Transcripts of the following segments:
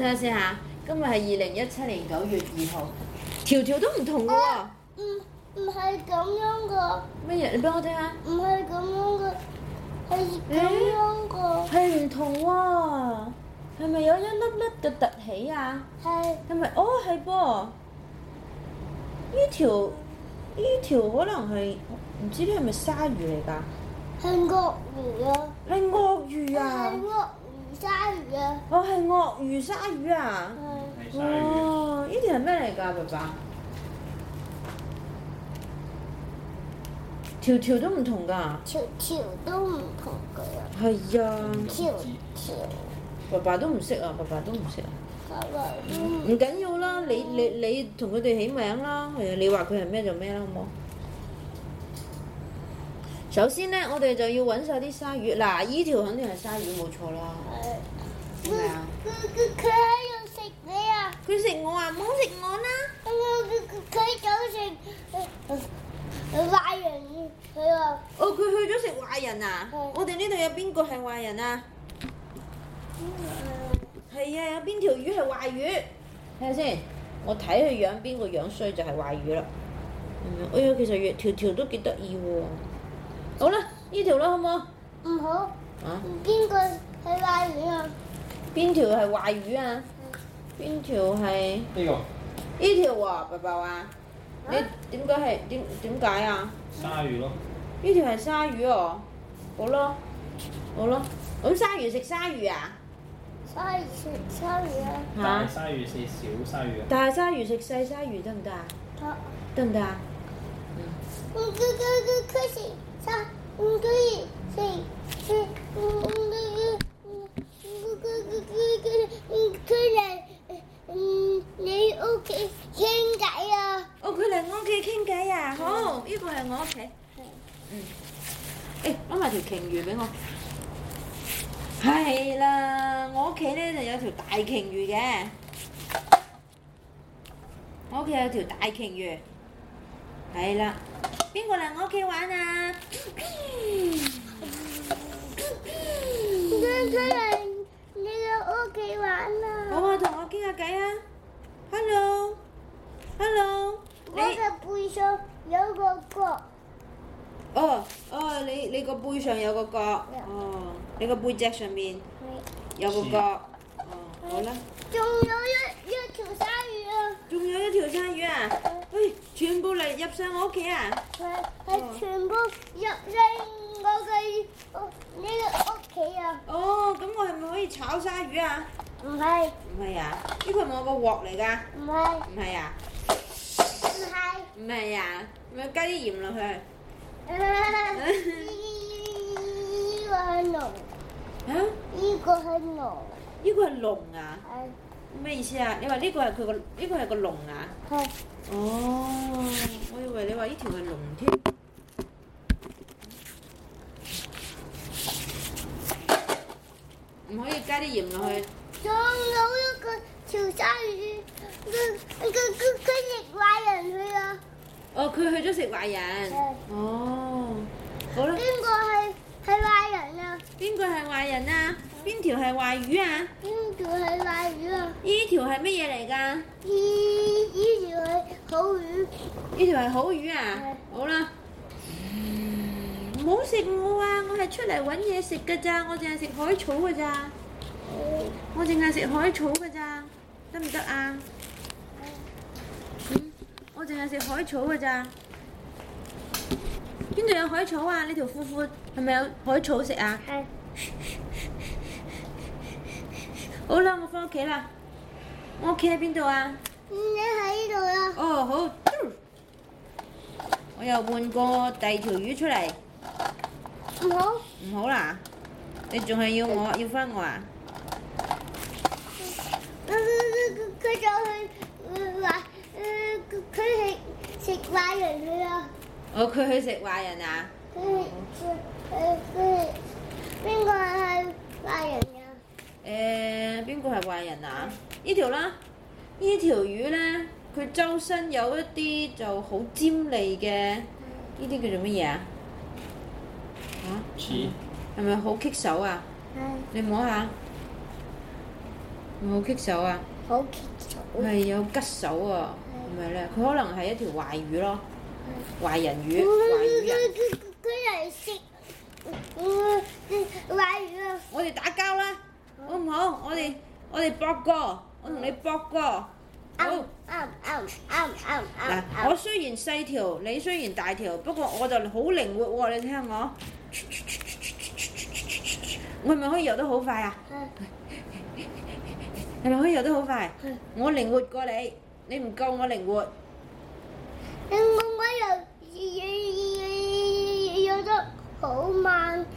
睇下先嚇，今日係2017年9月2號，條條都唔同嘅喎。 唔係咁樣嘅。 乜嘢？你俾我睇下。 唔係咁樣嘅，係咁樣嘅。 係唔同喎，係咪有一粒粒嘅凸起啊？ 係。 係咪？哦，係噃。呢條可能係唔知呢係咪鯊魚嚟㗎？ 係鱷魚啊！ 係鱷魚啊！ 係鱷魚鯊魚啊！ 哦，係鱷魚鯊魚啊！ 係。 哇！呢條係咩嚟㗎，爸爸？條條都唔同㗎。 條條都唔同嘅啊！ 係啊。 條條。 爸爸都唔識啊！爸爸都唔識啊！ 爸爸都唔。 唔緊要啦，你同佢哋起名啦，係啊，你話佢係咩就咩啦，好冇？首先咧，我哋就要揾晒啲鯊魚。嗱，依條肯定係鯊魚冇錯啦。係咪啊？ 佢喺度食你啊！ 佢食我啊！唔好食我啦！ 佢走食壞人佢啊！ 哦，佢去咗食壞人啊！ 係我哋呢度有邊個係壞人啊？係啊，有邊條魚係壞魚？睇下先，我睇佢樣邊個樣衰就係壞魚啦。哎呀，其實條條都幾得意喎。好啦，呢條啦，好唔好？ 唔好。 啊？ 邊個係壞魚啊？ 邊條係壞魚啊？邊條係？ 呢個。 呢條喎，爸爸話。你點解係點解啊？ 鯊魚咯。 呢條係鯊魚哦。好咯，好咯。咁鯊魚食鯊魚啊？ 鯊魚食鯊魚啊！ 大鯊魚食小鯊魚啊！ 大鯊魚食細鯊魚得唔得啊？得唔得啊？ 佢食鯊，佢嚟你屋企傾偈啊！ 哦，佢嚟我屋企傾偈啊！好，呢個係我屋企。誒，攞埋條鯨魚俾我。係啦，我屋企咧就有條大鯨魚嘅。我屋企有條大鯨魚。係啦，邊個嚟我屋企玩啊？ 佢嚟你個屋企玩啊！ 好啊，同我傾下偈啊！Hello， 我嘅背上有個角。 你個背上有個角。哦，你個背脊上面有個角。哦，好啦。 仲有一條鯊魚啊！ 仲有一條鯊魚啊！喂，全部嚟入上我屋企啊！ 係全部入嚟我嘅呢個屋企啊！ 哦，咁我係咪可以炒鯊魚啊？ 唔係。 唔係啊？呢個係咪我個鑊嚟㗎？ 唔係。 唔係啊？ 唔係。 唔係啊？咪加啲鹽落去。 呢個係龍。 嚇？ 呢個係龍。 呢個係龍啊？ 係。 咩意思啊？你話呢個係個龍啊？ 係。 哦，我以為你話呢條係龍添。唔可以加啲鹽落去。 仲有一個條鯊魚，佢食壞人去啊！ 哦，佢去咗食壞人。哦，好啦。 邊個係壞人啊？ 邊個係壞人啊？邊條係壞魚啊？ 邊條係壞魚啊？ 呢條係乜嘢嚟㗎？ 呢條係好魚。 呢條係好魚啊？好啦。唔好食我啊！我係出嚟揾嘢食㗎咋，我淨係食海草㗎咋。我淨係食海草㗎咋，得唔得啊？我淨係食海草㗎咋。邊度有海草啊？你條褲褲係咪有海草食啊？ 係。 好啦，我返屋企啦。我屋企喺邊度啊？ 你喺度啊？ 哦，好。我又換過第二條魚出嚟。 唔好。 唔好啦，你仲係要返我啊？ 佢就去話佢食壞人去啊！ 哦，佢去食壞人啊？ 佢邊個係壞人啊？ 邊個係壞人啊？呢條啦，呢條魚咧，佢周身有一啲就好尖利嘅，呢啲叫做乜嘢啊？ 刺。 係咪好棘手啊？ 係。 你摸下。 好棘手啊！ 好棘手。 係有吉手啊，係咪咧？佢可能係一條壞魚咯，壞人魚，壞魚人。 佢嚟食壞魚啊！ 我哋打交啦，好唔好？我哋搏過，我同你搏過。好。嗱，我雖然細條，你雖然大條，不過我就好靈活喎，你聽下我。我係咪可以游得好快啊？係咪可以游得好快？我靈活過你，你唔夠我靈活。 我游得好慢，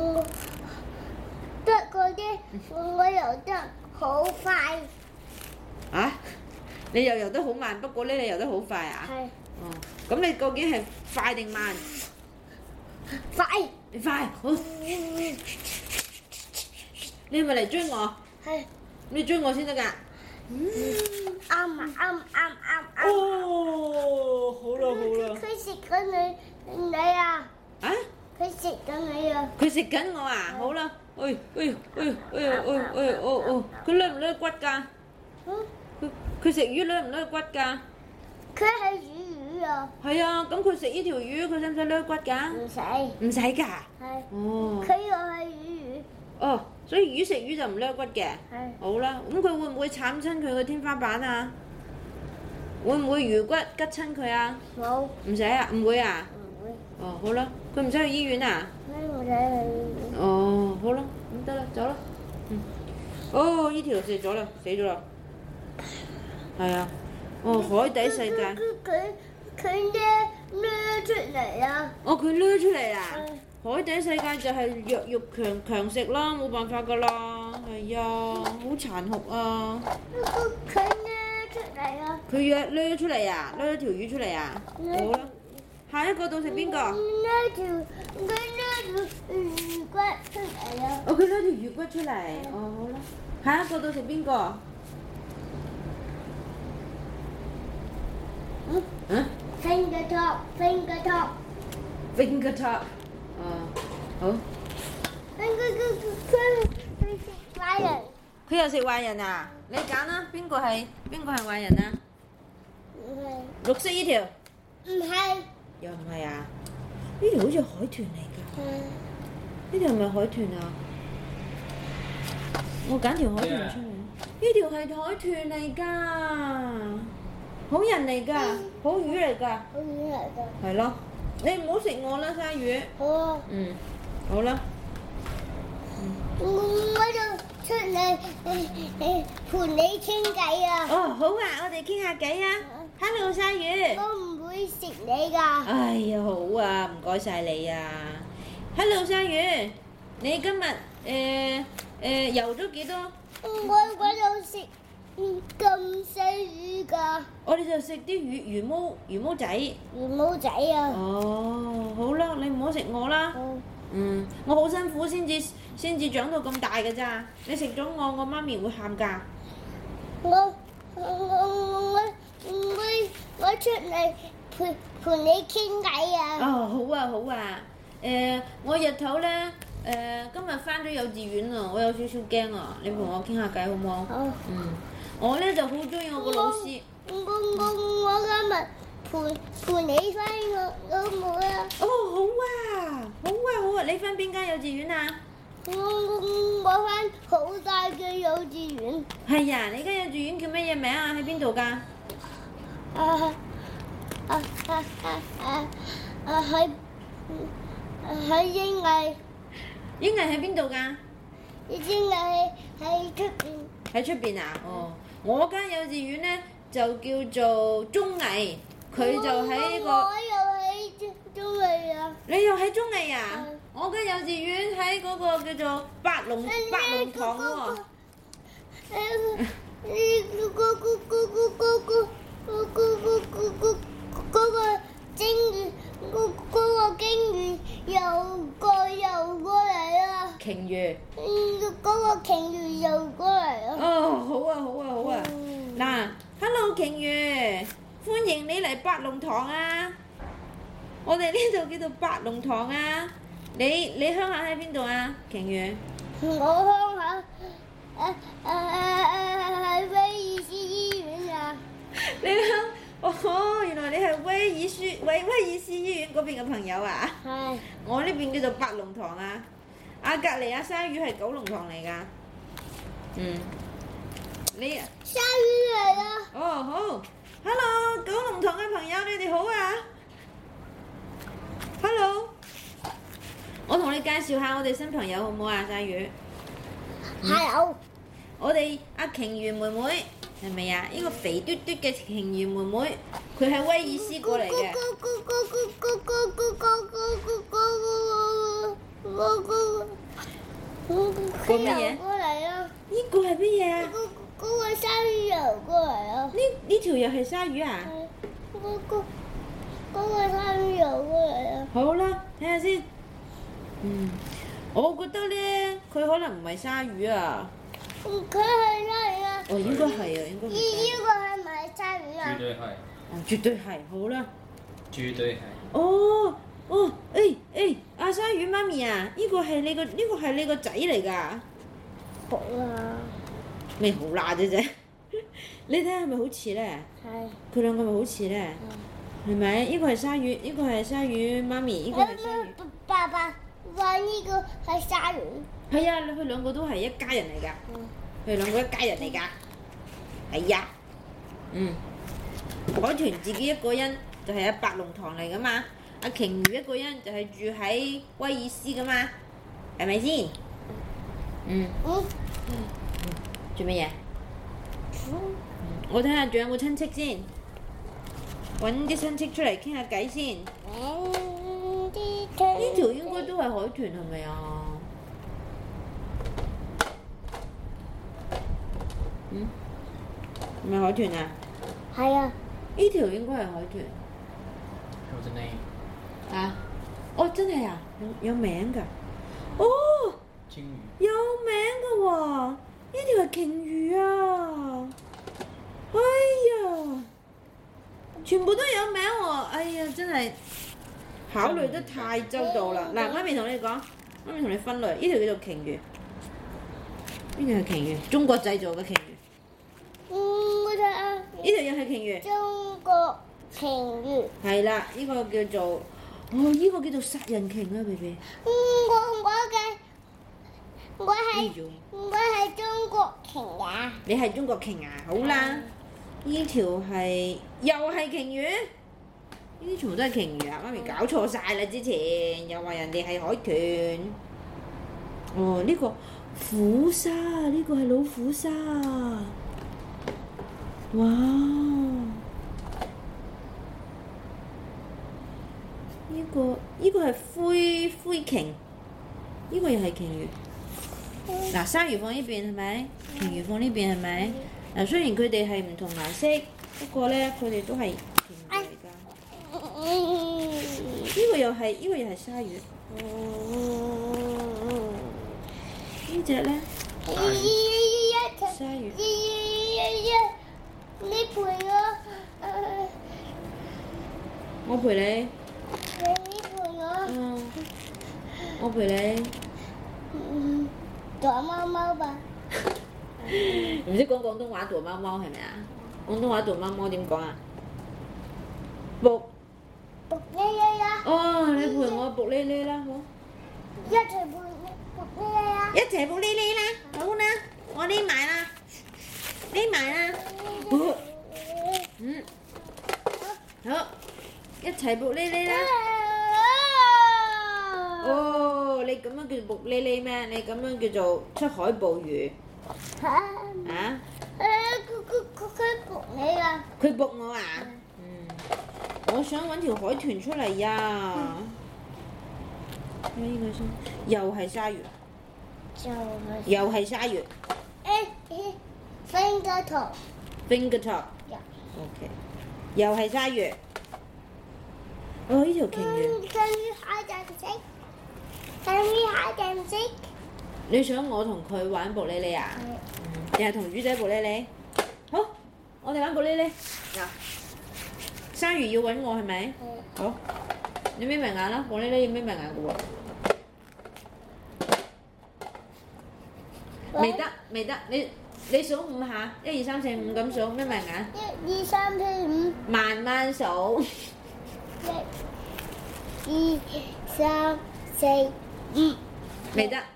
得嗰啲我游得好快。 啊？你又游得好慢，不過咧你游得好快啊？ 係。 哦，咁你究竟係快定慢？ 快。 你快，好。你係咪嚟追我？ 係。 你追我先得㗎。 啱。 哦，好啦。 佢食緊你啊！ 啊？ 佢食緊你啊！ 佢食緊我啊！好啦，佢甩唔甩骨㗎？佢食魚甩唔甩骨㗎？ 佢係魚啊！ 係啊，咁佢食呢條魚，佢使唔使甩骨㗎？ 唔使。 唔使㗎。 係。 哦。 佢又係魚。 哦，所以魚食魚就唔甩骨嘅。 係。 好啦，咁佢會唔會慘親佢個天花板啊？會唔會魚骨拮親佢啊？ 冇。 唔使啊，唔會啊。 唔會。 哦，好啦，佢唔使去醫院啊？ 唔使去。 哦，好啦，咁得啦，走啦。哦，呢條食咗啦，死咗啦。係啊。哦，海底世界。 佢掠出嚟啊！ 哦，佢掠出嚟啦！海底世界就係弱肉強食啦，冇辦法噶啦。係啊，好殘酷啊！ 佢掠出嚟啊！ 佢掠出嚟啊！掠咗條魚出嚟啊！好啦，下一個到食邊個？ 佢掠條魚骨出嚟啊！ 哦，佢掠條魚骨出嚟。哦，好啦，下一個到食邊個？ Finger top。 哦，好。 佢食壞人。 佢又食壞人啊！你揀啦，邊個係壞人啊？綠色呢條。 唔係。 又唔係啊？呢條好似海豚嚟㗎。呢條係咪海豚啊？我揀條海豚出嚟。呢條係海豚嚟㗎，好人嚟㗎，好魚嚟㗎。 好魚嚟㗎。 係咯，你唔好食我啦，鯊魚。 好啊。 好啦。 我就出嚟陪你傾偈啊！ 哦，好啊，我哋傾下偈啊。Hello，鯊魚。 我唔會食你㗎。 哎呀，好啊，唔該晒你啊。Hello，鯊魚，你今日游咗幾多？ 我就食咁細魚㗎。 我哋就食啲魚毛仔。 魚毛仔啊！ 哦，好啦，你唔好食我啦。我好辛苦先至長到咁大㗎咋。你食咗我媽咪會喊㗎。 我出嚟陪你傾偈啊！ 哦，好啊。我日頭咧今日返咗幼稚園啊，我有少少驚啊。你陪我傾下偈好唔好？ 好。 我咧就好中意我個老師。 我今日陪你返好唔好啊？ 哦，好啊！你返邊間幼稚園啊？ 我返好大嘅幼稚園。 係呀，你間幼稚園叫乜嘢名啊？喺邊度㗎？ 喺英藝。 英藝喺邊度㗎？ 英藝喺出邊。 喺出邊啊？哦，我間幼稚園咧就叫做中藝，佢就喺個。 我又喺中藝啊！ 你又喺中藝啊？我間幼稚園喺嗰個叫做八龍塘喎。 嗰個鯨魚游過嚟啊！ 鯨魚。 嗰個鯨魚游過嚟啊！ 哦，好啊。嗱，Hello 鯨魚，歡迎你嚟八龍塘啊！我哋呢度叫做八龍塘啊！你鄉下喺邊度啊？鯨魚。 我鄉下你諗，哦，原來你係威爾斯醫院嗰邊嘅朋友啊？ 係。 我呢邊叫做白龍塘啊。隔離鯊魚係九龍塘嚟㗎。你鯊魚嚟啦。 哦好 ，Hello， 九龍塘嘅朋友，你哋好啊 ！Hello， 我同你介紹下我哋新朋友好唔好啊？鯊魚。 Hello。 我哋阿鯨魚妹妹係咪啊？呢個肥嘟嘟嘅鯨魚妹妹，佢係威爾斯過嚟嘅。 佢游過嚟啊！ 呢個係乜嘢啊？ 嗰個鯊魚游過嚟啊！ 呢條又係鯊魚啊？ 嗰個鯊魚游過嚟啊！ 好啦，睇下先。我覺得咧，佢可能唔係鯊魚啊。 佢係鯊魚啊！ 哦，應該係啊，應該係。 呢個係咪鯊魚啊？ 絕對係。 絕對係，好啦。 絕對係。 阿鯊魚媽咪啊，呢個係你個仔嚟㗎。 好啦。 咩好辣啫啫？你睇下係咪好似咧？ 係。 佢兩個咪好似咧？係咪？呢個係鯊魚，呢個係鯊魚媽咪，呢個係鯊魚。 爸爸話呢個係鯊魚。 係啊，佢兩個都係一家人嚟㗎。佢哋兩個一家人嚟㗎。係呀。海豚自己一個人就係阿白龍塘嚟㗎嘛。阿鯨魚一個人就係住喺威爾斯㗎嘛。係咪先？做乜嘢？我睇下仲有冇親戚先，揾啲親戚出嚟傾下偈先。呢條應該都係海豚係咪啊？係咪海豚啊？ 係啊。 呢條應該係海豚。 What's the name？ 啊？哦，真係啊，有名㗎。哦。 鯨魚。 有名㗎喎，呢條係鯨魚啊！哎呀，全部都有名喎！哎呀，真係考慮得太周到啦！嗱，媽咪同你講，媽咪同你分類，呢條叫做鯨魚，呢條係鯨魚，中國製造嘅鯨魚。 我睇下。 呢條又係鯨魚。 中國鯨魚。係啦，呢個叫做，呢個叫做殺人鯨啊 ，BB。 我係中國鯨啊！ 你係中國鯨啊？好啦，呢條係又係鯨魚，呢啲全部都係鯨魚啊！媽咪搞錯晒啦，之前又話人哋係海豚。哦，呢個虎鯊，呢個係老虎鯊。哇！呢個係灰鯨，呢個又係鯨魚。嗱，鯊魚放呢邊係咪？鯨魚放呢邊係咪？嗱，雖然佢哋係唔同顏色，不過咧佢哋都係鯨魚嚟㗎。呢個又係鯊魚。呢隻咧？鯊魚。 你陪我。 我陪你。 你陪我。 我陪你。 躲貓貓吧。 唔識講廣東話躲貓貓係咪啊？廣東話躲貓貓點講啊？仆呢啦。 哦，你陪我仆呢呢啦，好。 一齊陪仆呢啦。 一齊仆呢呢啦，好啦，我匿埋啦，匿埋啦。好，一齊仆呢呢啦。哦，你咁樣叫做仆呢呢咩？你咁樣叫做出海捕魚。啊？ 佢仆你啊！ 佢仆我啊？我想揾條海豚出嚟呀！呢個先，又係鯊魚。又係鯊魚。 finger top。 finger top。OK。又係鯊魚。哦，呢條鯨魚。你想我同佢玩卜哩哩啊？定係同魚仔卜哩哩？好，我哋玩卜哩哩。嗱，鯊魚要揾我係咪？好，你眯埋眼啦，卜哩哩要眯埋眼嘅喎。未得，你你數5下，1、2、3、4、5咁數，眯埋眼， 1、2、3、4、5。 慢慢數。 1、2、3、4、5。 未得。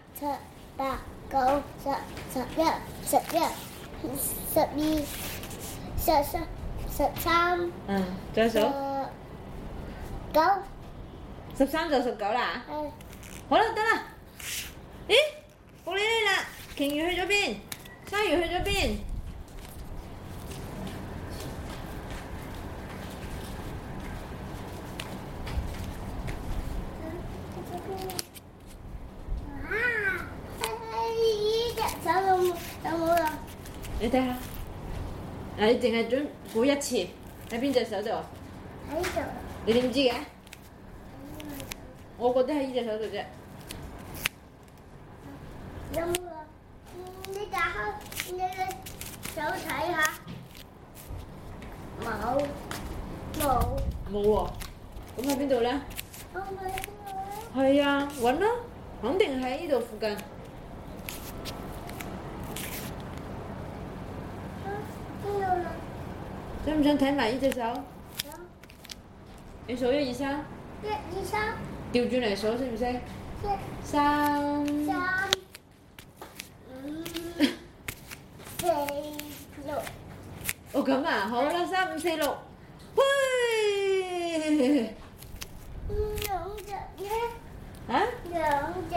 7、8、9、10、11、11、12、13、13。 再數。 9。 13就19啦。 係。 好啦，得啦。咦，布哩哩啦，鯨魚去咗邊？鯊魚去咗邊？ 呢隻手有冇啦？ 你睇下，你淨係準估一次，喺邊隻手度？ 喺度。 你點知嘅？我覺得喺呢隻手度啫。 有冇啊？你打開你嘅手睇下。冇。 冇喎，咁喺邊度咧？ 我唔喺度啊。 係啊，揾啦，肯定喺呢度附近。 邊度啦？ 想唔想睇埋呢隻手？ 想。 你數1、2、3， 1、2、3。 調轉嚟數識唔識 1、 ？3、 3、5、4、6。 哦咁啊，好啦，3、5、4、6，喂！ 兩隻嘅。 啊？ 兩隻。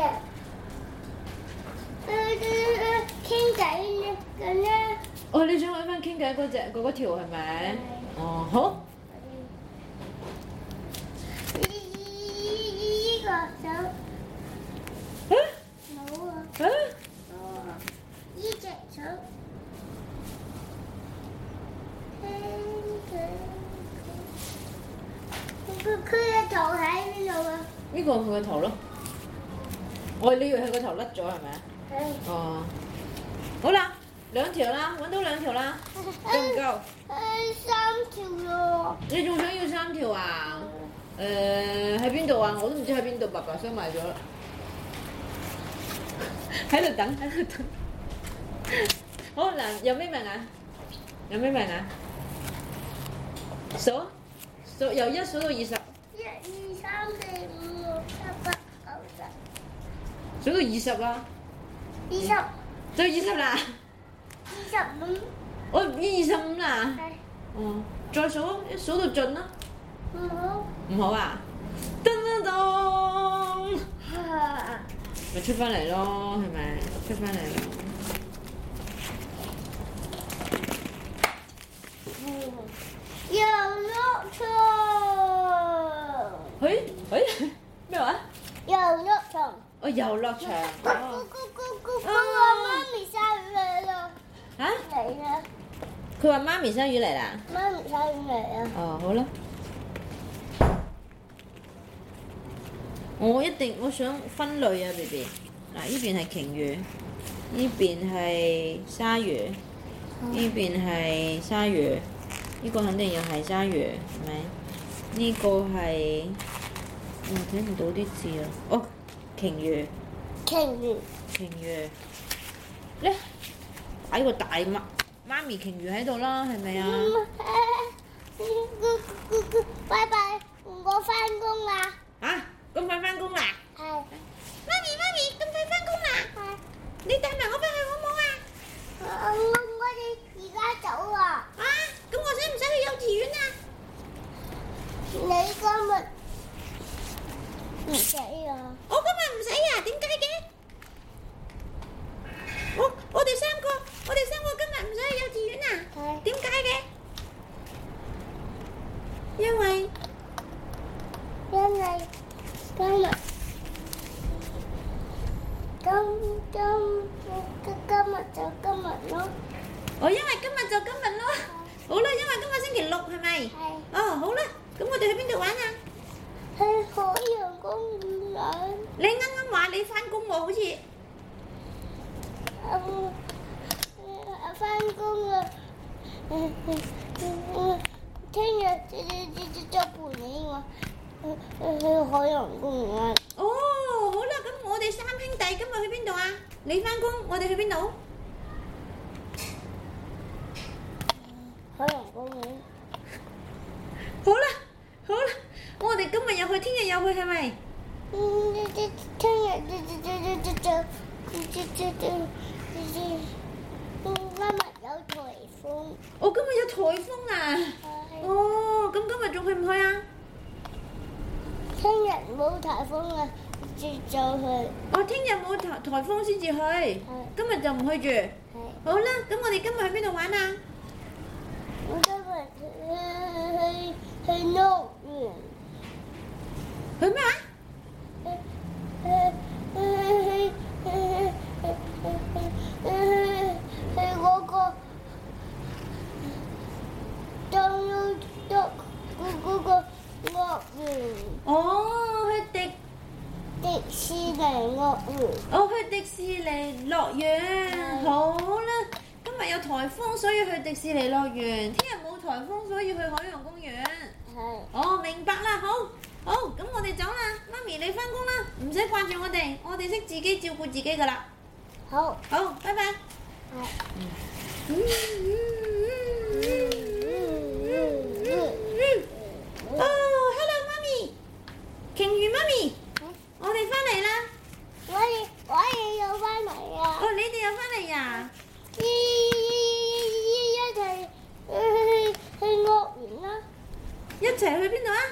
傾偈嘅咧。 哦，你想揾翻傾偈嗰條係咪？哦，好。 呢個手啊？ 冇啊。 啊？ 呢隻手。佢嘅頭喺邊度啊？ 呢個佢個頭咯。我你以為佢個頭甩咗係咪啊？ 係。 哦。好啦，2條啦，揾到2條啦，夠唔夠？ 3條咯。 你仲想要3條啊？喺邊度啊？我都唔知喺邊度，爸爸收埋咗啦。喺度等，喺度等。好嗱，有眯埋眼，有眯埋眼。數由1數到20。 1、2、3、4、5、6、7、8、9、10。 數到20啦。 20。 到20啦。 25。 我25啦。 係。 哦，再數，數到盡啦。 唔好。 唔好啊？噔噔噔，咪出翻嚟咯，係咪？出翻嚟咯。 遊樂場。 咩話？ 遊樂場。 哦，遊樂場。哦。 媽咪鯊魚嚟啦！ 嚇？ 嚟啦！ 佢話媽咪鯊魚嚟啦。 媽咪鯊魚嚟啊！ 哦，好啦。我想分類啊 ，BB。嗱，呢邊係鯨魚，呢邊係鯊魚，呢邊係鯊魚，呢個肯定又係鯊魚，係咪？呢個係睇唔到啲字啊。哦，鯨魚。 鯨魚。 鯨魚。咧，擺個大媽咪鯨魚喺度啦，係咪啊？ 拜拜，我翻工啦。 啊，咁快翻工啦？ 係。 媽咪，咁快翻工啦？ 係。 你帶埋我翻去好唔好啊？ 我哋而家走啊！ 啊，咁我使唔使去幼稚園啊？ 你今日唔使啊？ 我今日唔使啊？點解嘅？我哋三個今日唔使去幼稚園啊？ 係。 點解嘅？因為今日就今日咯。 因為今日就今日咯。好啦，因為今日星期6係咪？ 係。 哦，好啦，咁我哋去邊度玩啊？ 去海洋公園。 你啱啱話你翻工喎，好似。 翻工啊！聽日就陪你去海洋公園。 哦，好啦，咁我哋3兄弟今日去邊度啊？你翻工，我哋去邊度？ 好啦，好啦，我哋今日有去，聽日有去係咪？ 聽日今日有颱風。 哦，今日有颱風啊！哦，咁今日仲去唔去啊？ 聽日冇颱風啊，就去。 哦，聽日冇颱風先至去，今日就唔去住。好啦，咁我哋今日去邊度玩啊？ 我今日去樂園。 去咩啊？ 去嗰個嗰個樂園。 哦，去迪士尼樂園。 哦，去迪士尼樂園。好啦，今日有颱風，所以去迪士尼樂園。聽日冇颱風，所以去海洋公園。 係。 哦，明白啦，好，咁我哋走啦。媽咪你返工啦，唔使掛住我哋識自己照顧自己噶啦。 好， 拜拜。哦，hello 媽咪，鯨魚媽咪，我哋返嚟啦。 我哋又返嚟啊！ 哦，你哋又返嚟呀？ 一齊去樂園啦！ 一齊去邊度啊？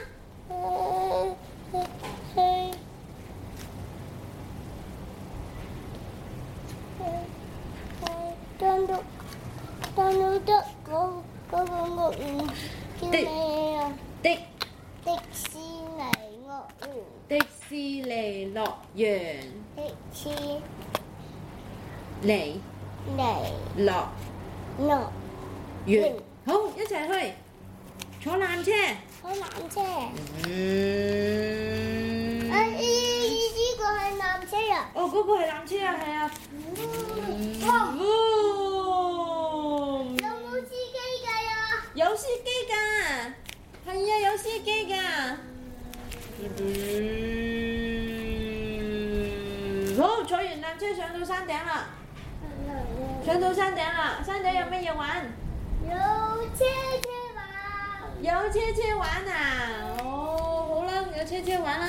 登到得嗰個樂園叫咩啊？ 迪士尼樂園。 迪士尼樂園。 迪士尼尼樂樂園。好，一齊去坐纜車。 坐纜車。 嗯。 呢個係纜車啊！ 哦，嗰個係纜車啊，係啊。 哇！有冇司機㗎呀？ 有司機㗎，係啊，有司機㗎。好，坐完纜車上到山頂啦。上到山頂啦，山頂有乜嘢玩？ 有車玩。 有車玩啊！哦，好啦，有車玩啦。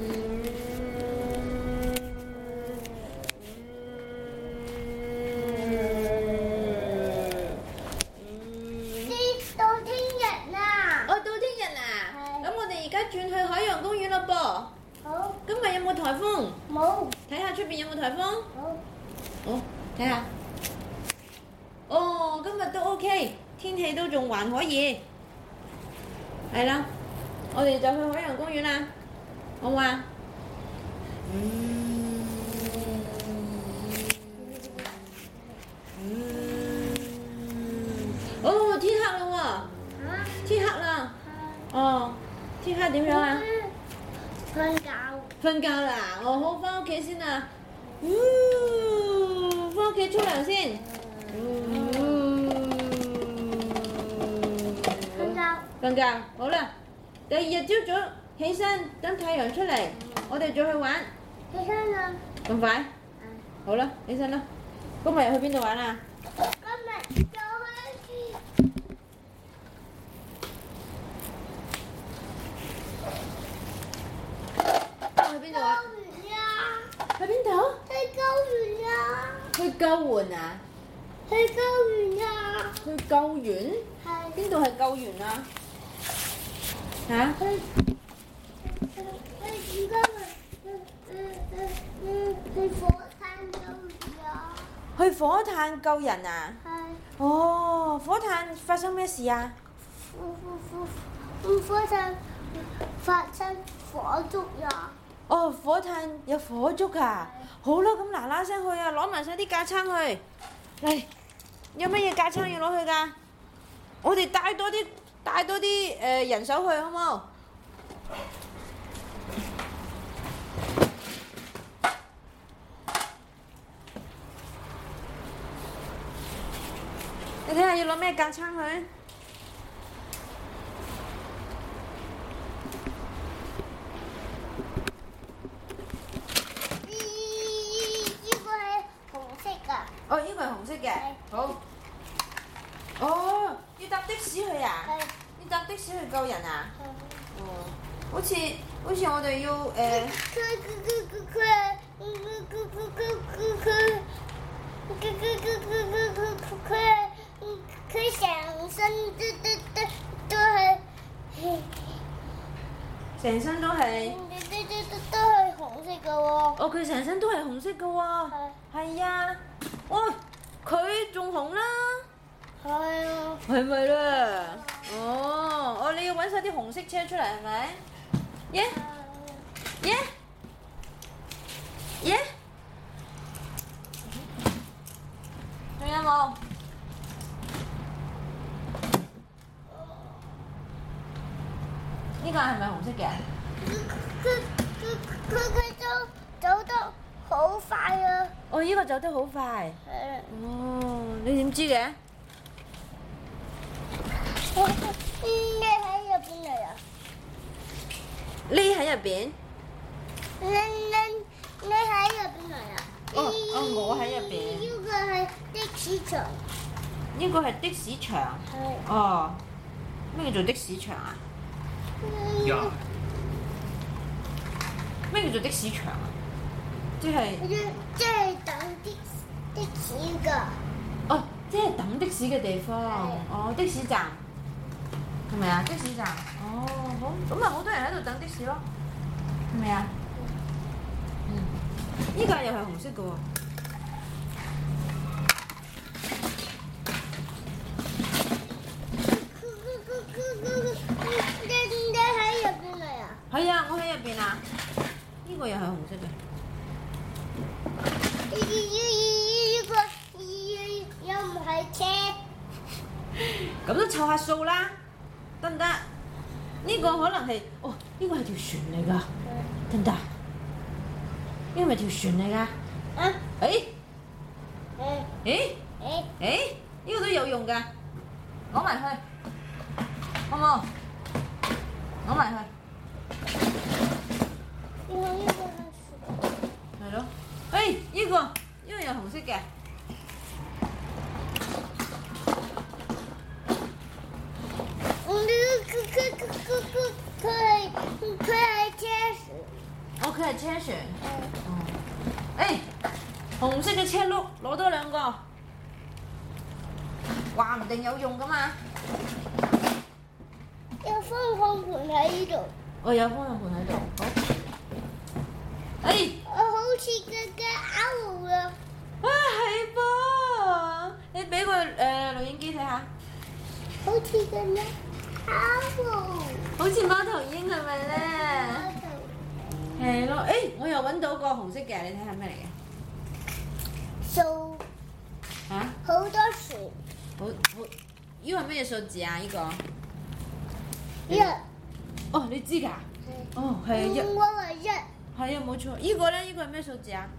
到聽日啦。 哦，到聽日啦。咁我哋而家轉去海洋公園咯噃。 好。 今日有冇颱風？ 冇。 睇下出邊有冇颱風？ 好。 好，睇下。哦，今日都 OK， 天氣都仲還可以。係啦，我哋就去海洋公園啦，好唔好啊？哦，天黑啦喎！天黑啦。哦，天黑點樣啊？ 瞓覺。 瞓覺啦，哦好，返屋企先啦。返屋企沖涼先。瞓覺，好啦。第二日朝早起身，等太陽出嚟，我哋再去玩。 起身啦。 咁快？好啦，起身啦。今日又去邊度玩啊？ 今日就去邊度啊？ 去邊度？ 去救援啊！ 去救援啊？ 去救援啊！ 去救援？ 係。 邊度係救援啊？嚇？ 去火炭救人啊！ 去火炭救人啊？ 係。 哦，火炭發生咩事啊？ 火炭發生火燭呀！ 哦，火炭有火燭啊！好啦，咁嗱嗱聲去啊，攞埋晒啲架撐去。嚟，有乜嘢架撐要攞去㗎？我哋帶多啲人手去，好冇？你睇下要攞咩架撐去？ 呢個係紅色㗎。 哦，呢個係紅色嘅。好。哦，要搭的士去啊？ 係你搭的士去救人啊？ 係。 哦，好似我哋要佢成身都係成身都係。 都係紅色嘅喎。 哦，佢成身都係紅色嘅喎。係啊。哇，佢仲紅啦。 係啊。 係咪啦？哦，你要揾晒啲紅色車出嚟係咪？耶耶耶！仲有冇？呢個係咪紅色嘅？ 佢走得好快啊！ 哦，呢個走得好快。 係啊。 哦，你點知嘅？ 你喺入邊嚟啊？ 匿喺入邊。 你喺入邊嚟啊？ 我喺入邊。 呢個係的士場。 呢個係的士場。 係。 哦，咩叫做的士場啊？ 呀， 咩叫做的士場啊？即係即係等的士㗎。 哦，即係等的士嘅地方。哦，的士站係咪啊？的士站。哦，好，咁啊，好多人喺度等的士咯，係咪啊？嗯，呢個又係紅色嘅喎。 你喺入邊嚟啊？ 係啊，我喺入邊啊。呢個又係紅色嘅。 呢個又唔係車。 咁都湊下數啦，得唔得？呢個可能係，哦，呢個係條船嚟㗎，得唔得？呢個咪條船嚟㗎？ 啊？ 誒誒誒誒。 誒，呢個都有用㗎，攞埋去，好冇？攞埋去。 呢個係咯，誒呢個又紅色嘅。 佢係車船。 哦，佢係車船。哦。誒，紅色嘅車轆攞多兩個，話唔定有用㗎嘛。 有方向盤喺呢度。 我有方向盤喺度，好。誒， 我好似個歐啊！ 啊係噃，你俾個錄影機睇下， 好似個歐。 好似貓頭鷹係咪咧？係咯，誒，我又揾到個紅色嘅，你睇下咩嚟嘅？ 數嚇？ 好多船。 好，呢個係咩數字啊？呢個？ 一。 哦，你知㗎？哦，係一。 我係一。 係啊，冇錯。呢個咧，呢個係咩數字啊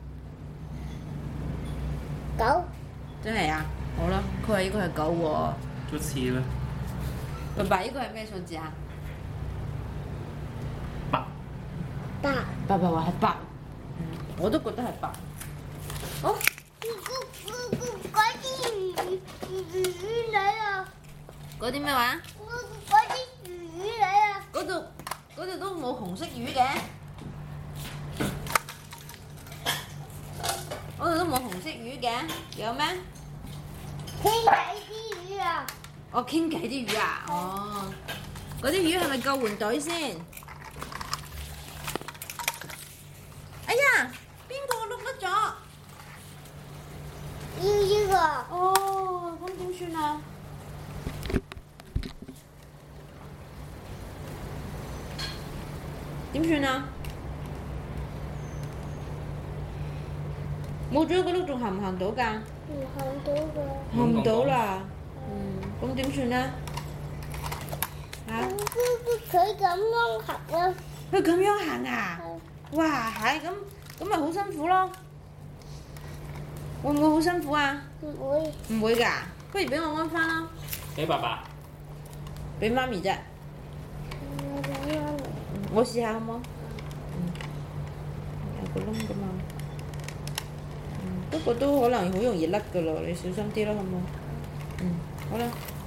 ？9。 真係啊！好啦，佢話呢個係9喎。 都似啦。 爸爸，呢個係咩數字啊 8。 爸爸話係8，我都覺得係8。好。 嗰啲魚嚟啊！ 嗰啲咩話？ 嗰啲魚嚟啊！ 嗰度都冇紅色魚嘅。嗰度都冇紅色魚嘅，有咩？ 傾偈啲魚啊！ 哦，傾偈啲魚啊！哦，嗰啲魚係咪救援隊先？哎呀，邊個碌甩咗？ 呢個。 哦，咁點算啊？點算啊？冇咗個碌仲行唔行到㗎？ 唔行到㗎。 行唔到啦。咁點算咧？嚇？ 佢咁樣行啊！ 佢咁樣行啊？哇，係咁咪好辛苦咯。會唔會好辛苦啊？ 唔會。 唔會㗎，不如俾我安翻啦。 俾爸爸。 俾媽咪啫。我試下好冇？有個窿㗎嘛。不過都可能好容易甩㗎咯，你小心啲咯，好冇？好啦。